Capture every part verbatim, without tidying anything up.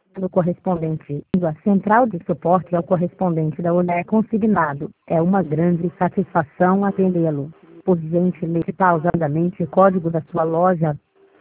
no correspondente. A central de suporte ao correspondente da Oi é consignado. É uma grande satisfação atendê-lo. Por gentileza, pausadamente o código da sua loja.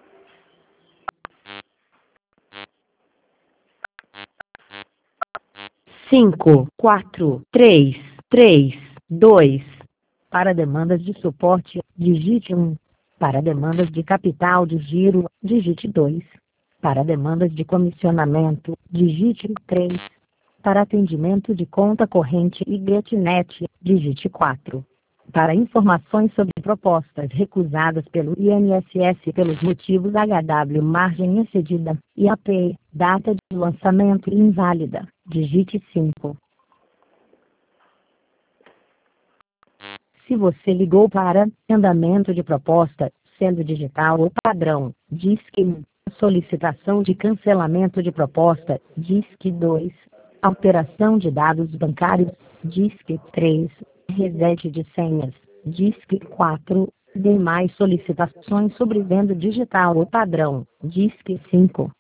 Cinco, quatro, três, três, dois. Para demandas de suporte, digite um. Para demandas de capital de giro, digite dois. Para demandas de comissionamento, digite três. Para atendimento de conta corrente e GetNet, digite quatro. Para informações sobre propostas recusadas pelo I N S S pelos motivos H W margem excedida, I A P, data de lançamento inválida, digite cinco. Se você ligou para andamento de proposta, sendo digital ou padrão, disque um. Solicitação de cancelamento de proposta, disque dois. Alteração de dados bancários, disque três. Reset de senhas, disque quatro. Demais solicitações sobre venda digital ou padrão, disque cinco.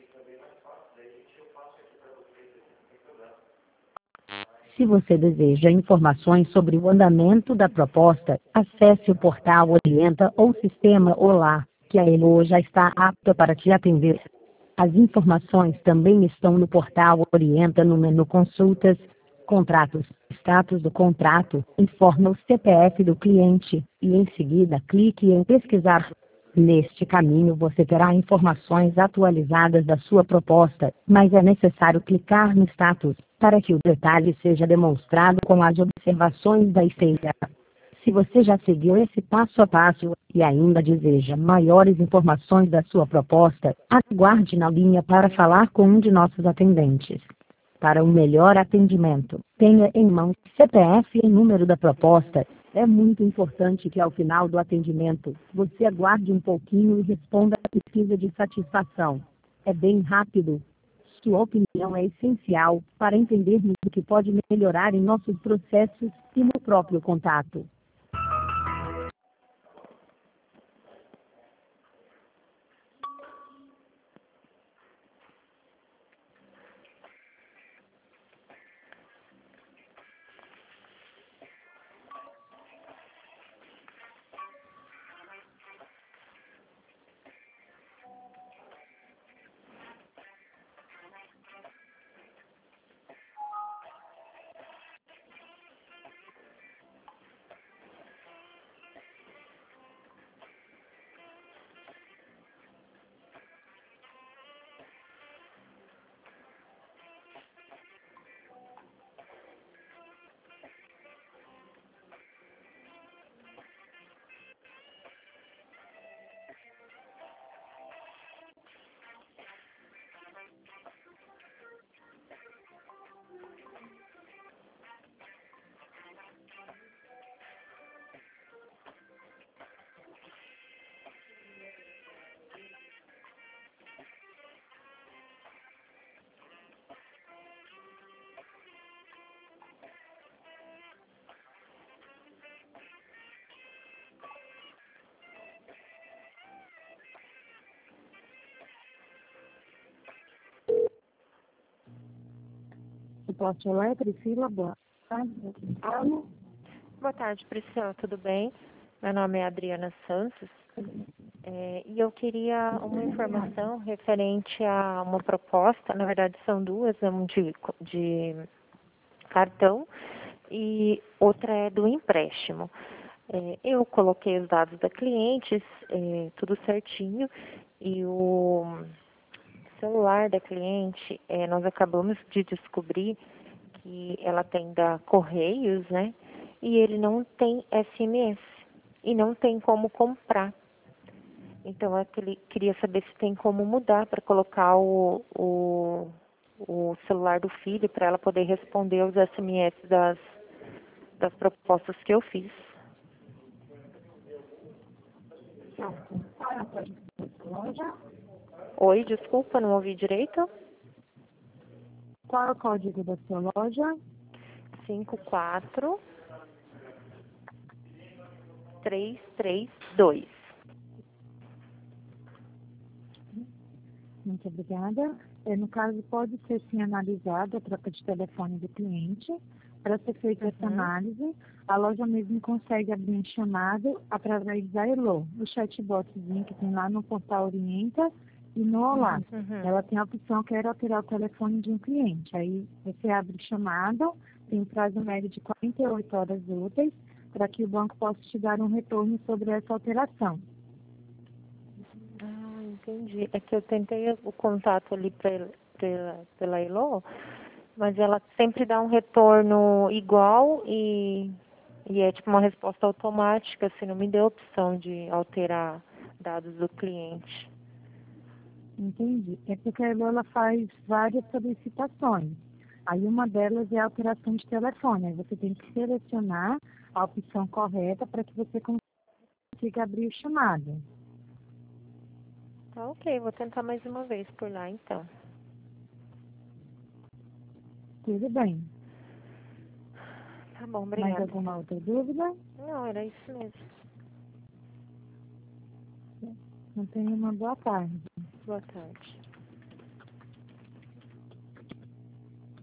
Se você deseja informações sobre o andamento da proposta, acesse o portal Orienta ou Sistema Olá, que a Elo já está apta para te atender. As informações também estão no portal Orienta no menu Consultas, Contratos, Status do contrato, informa o C P F do cliente, e em seguida clique em Pesquisar. Neste caminho você terá informações atualizadas da sua proposta, mas é necessário clicar no status, para que o detalhe seja demonstrado com as observações da esteira. Se você já seguiu esse passo a passo, e ainda deseja maiores informações da sua proposta, aguarde na linha para falar com um de nossos atendentes. Para um melhor atendimento, tenha em mão C P F e número da proposta. É muito importante que ao final do atendimento, você aguarde um pouquinho e responda a pesquisa de satisfação. É bem rápido. Sua opinião é essencial para entendermos o que pode melhorar em nossos processos e no próprio contato. Suporte Olá, Priscila, boa tarde. Boa tarde, Priscila, tudo bem? Meu nome é Adriana Santos é, e eu queria uma informação referente a uma proposta, na verdade são duas, uma de, de cartão e outra é do empréstimo. É, eu coloquei os dados da cliente, é, tudo certinho, e o celular da cliente, é, nós acabamos de descobrir que ela tem da Correios, né? E ele não tem S M S e não tem como comprar. Então, eu queria saber se tem como mudar para colocar o, o, o celular do filho para ela poder responder os S M S das, das propostas que eu fiz. Oi, desculpa, não ouvi direito. Qual é o código da sua loja? cinco quatro três três dois. Muito obrigada. É, no caso, pode ser sim analisado a troca de telefone do cliente. Para ser feita essa Uhum. análise, a loja mesmo consegue abrir um chamado através da Elo, o chatbotzinho que tem lá no portal Orienta e no Olá. Uhum. Ela tem a opção que era alterar o telefone de um cliente. Aí você abre o chamado, tem um prazo médio de quarenta e oito horas úteis para que o banco possa te dar um retorno sobre essa alteração. Ah, entendi. É que eu tentei o contato ali pra, pela, pela Elo, mas ela sempre dá um retorno igual e, e é tipo uma resposta automática, assim, não me deu opção de alterar dados do cliente. Entendi. É porque a Elo ela faz várias solicitações. Aí uma delas é a alteração de telefone. Aí você tem que selecionar a opção correta para que você consiga abrir o chamado. Tá ok, vou tentar mais uma vez por lá então. Tudo bem. Tá bom, Mais obrigada. alguma outra dúvida? Não, era isso mesmo. Não tenha uma boa tarde. Boa tarde.